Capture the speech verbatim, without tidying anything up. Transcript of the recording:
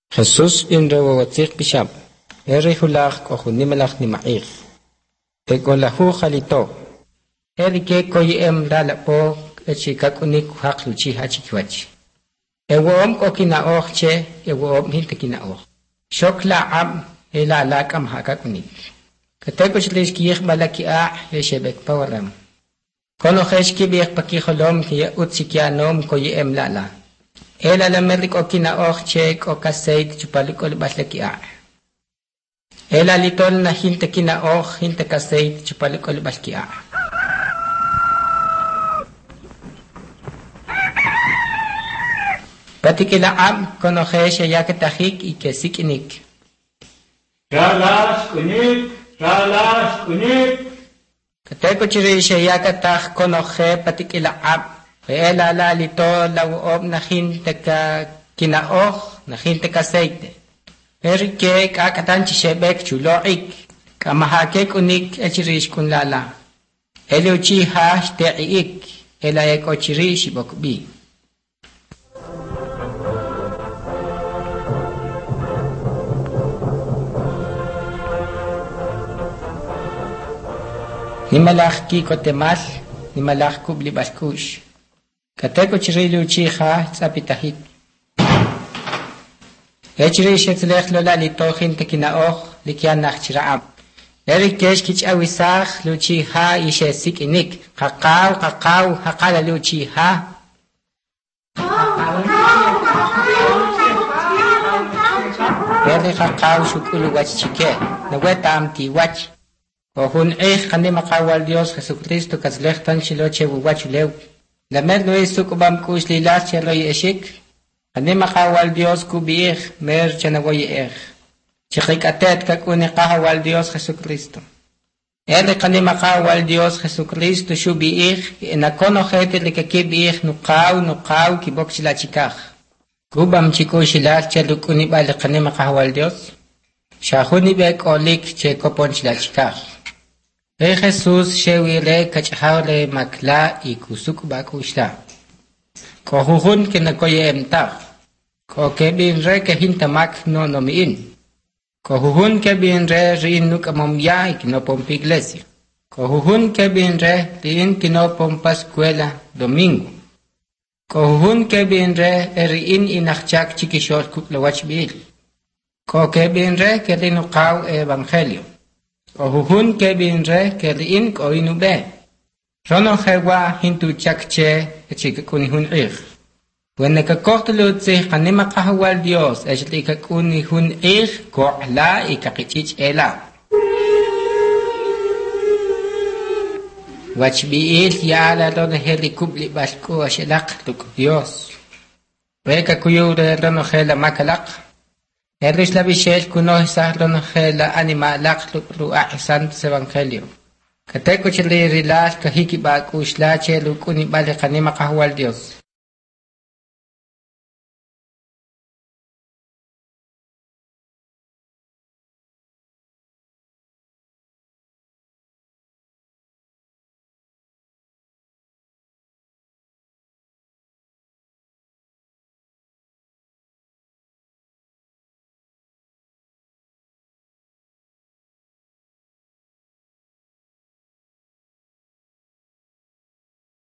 Jesús in rewawatzik bishab. Eri hulach kohunimelach ni maich. Egolahu halito. Eri ke koyi em lalapo echikak unik hak luchi hachikwach. Ewoom ko kinaoche, ewoom hinte kinaoch. Shokla am ela lakam hakak unik. Kateko chlish kiyek balaki a yeshebek pawaram. Kono hesh kibiyek pakicholom kiya utsikya nom koyi em lala. Ela lamerik o kinaoche o kaseit chupalik o baslaki a. Ela litol na hinte kinaoch hinte kaseit chupalik o baslaki a. Patikila am kono hesh yakatahik ikesikinik. Kalash kunik, kalash kunik. Kateko chirisha yakatah kono he patikila am. Ela la lito lawob na hinte ka kinaoch na hinte kaseite. Erike kakatan chishebek chuloik. Kamahake kunik echirish kun lala. Ele uchi hash teik. Ela ek ochirish bokbi. Nimalach ki kotemal, nimalach kubli baskush. Kateko chirilu chiha tzapitahit. Echirish etzlech lola litohin tekinaoch likyan nachchiraab. Erikesh kich awisach luchiha ishe sikinik. Kakao, kakao, hakala luchiha. Eri kakao shukulu wach chike. Naweta amti wach. Ohun eich kani makawal Dios Jesucristo kazlech tan shiloche wuwachulew. Lamed no es sukubam kush lilas cheloy eshik. Kani makawal Dios kubiich mer chanawoy ech. Chikikatet kakuni kahawal Dios Jesucristo. Eri kani makawal Dios Jesucristo shubiich. Inakono jete likakibiich nukaw nukaw kibok sila chikach. Kubam chiko shilas chelukuni bali kani makawal Dios. Shahuni bek olik che kopon sila chikach. Hey Jesús shewile kachhaule makla y kusuk bakushta. Kohuhun ke nakoye emtach. Ko ke bin re ke hintamak no nomiin. Kohuhun ke bin re rin nukamomya y kinopom iglesia. Kohuhun ke bin re rin kinopom pascuela domingo. Kohuhun ke bin re rin inachchak chikishor kuklawach bil. Ko ke bin re ke rinukaw evangelio. Kohuhun ke bin re ke riin ko inube. Rono hewa hintu chakche echikakunihun ich. Wenne kakortulot se kanima kahawal Dios echikakunihun ich ko la ikakichich ela. Wachbiil yala rono heli kubli basko ashelak tuk Dios. Weka kuyure rono hela makalak. Errish la bishel kuno hisar lono hela anima lak ru'a sant evangelio. Kateko chile rilas kahiki ba kushla chelu kuni bale kanima kahwal Dios.